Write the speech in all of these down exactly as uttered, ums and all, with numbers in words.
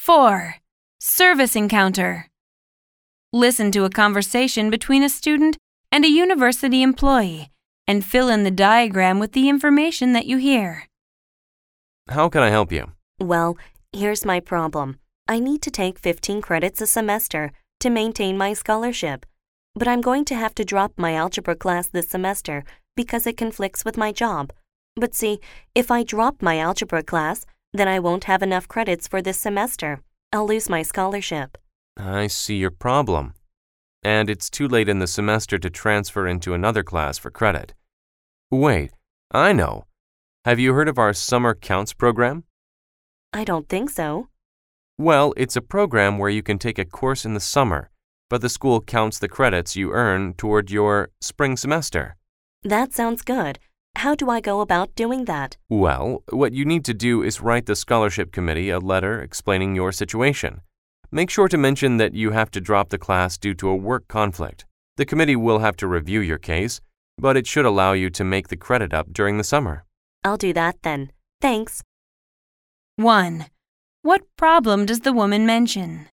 four. Service encounter. Listen to a conversation between a student and a university employee and fill in the diagram with the information that you hear. How can I help you? Well, here's my problem. I need to take fifteen credits a semester to maintain my scholarship, but I'm going to have to drop my algebra class this semester because it conflicts with my job. But see, if I drop my algebra class, then I won't have enough credits for this semester. I'll lose my scholarship. I see your problem. And it's too late in the semester to transfer into another class for credit. Wait, I know. Have you heard of our Summer Counts program? I don't think so. Well, it's a program where you can take a course in the summer, but the school counts the credits you earn toward your spring semester. That sounds good. How do I go about doing that? Well, what you need to do is write the scholarship committee a letter explaining your situation. Make sure to mention that you have to drop the class due to a work conflict. The committee will have to review your case, but it should allow you to make the credit up during the summer. I'll do that then. Thanks. one. What problem does the woman mention?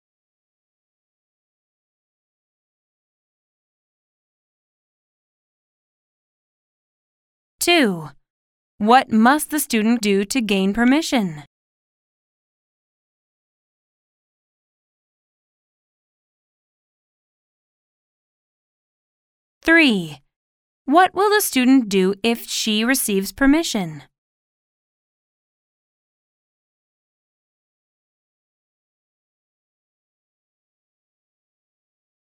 two. What must the student do to gain permission? three. What will the student do if she receives permission?